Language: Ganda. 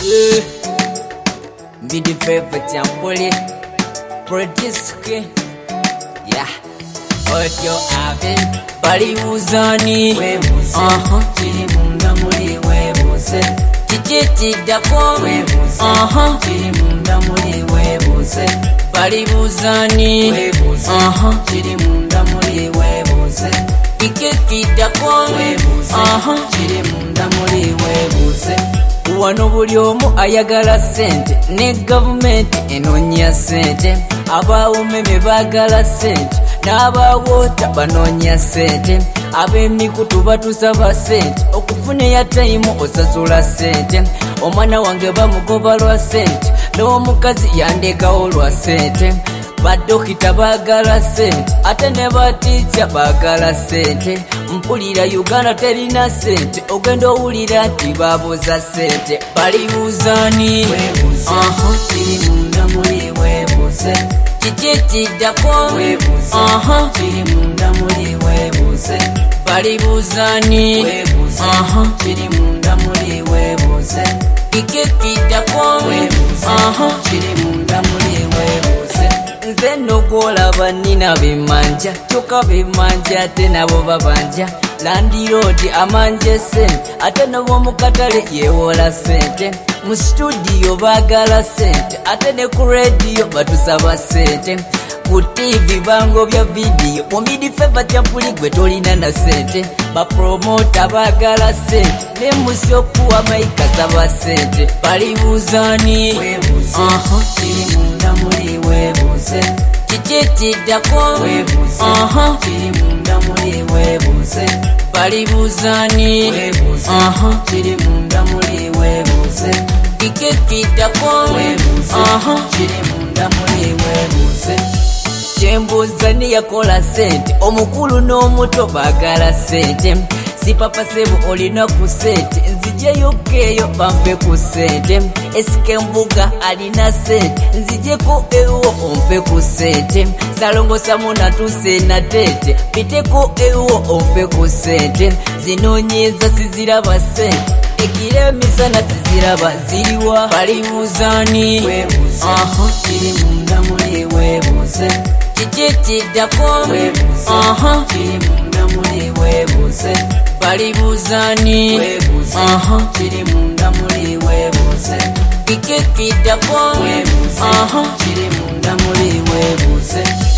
Be the favorite Champoli produce yeah. Audio having bali uzani chiri munda muri webuse chichiti dako chiri munda muri webuse bali uzani chiri munda muri webuse ikeki dako chiri munda muri webuse wano buli omu ayagala sente ne gavumenti enoonya sente abawumeme baagala sente n'abawoota banoonya sente ab'emikutu batusaba sente okufuna ya tayimu osasula sente omwana wange bamugoba lwa sente n'omukazi yandekawo lwa sente badokita baagala sente ate ne batiica baagala sente mpulira Uganda terina sente ogenda owulira nti babuuza sente balibuuzani chiri munda muri webuse kikikiddako chiri munda muri webuse balibuuzani chiri munda muri webuse kikikiddako chiri munda muri webuse nze nogwolaba nina bemanja kyokka bemanja ate nabo babanja landiroodi amanja sente ate nab'omukatale yeewola sente mu studio baagala sente ate ne ku rediyo batusaba sente ku TV bangobya vidiyo mu midifeva Champoli gwe tolina na sente bapromota baagala sente ne musyokuwa mayika saba sente balibuuzani chiri munda muri webuse kikikiddako chiri munda muri webuse balibuuzani chiri munda muri webuse kikikiddako chiri munda muri webuse kyembuuza niyakola sente omukulu n'omuto baagala sente sipapa sebo olina ku sente nzijeyokeeyo bampe ku sente esike mbuga alina sente nzijeko ewo ompe ku sente salongosamu natuse natete piteko ewo ompe ku sente zinoonyeza siziraba sente ekire emisana siziraba ziriwa balibuuzani chiri munda muri webuse kikikiddako chiri munda muri webuse balibuuzani chiri munda muri webuse kikikiddako chiri munda muri webuse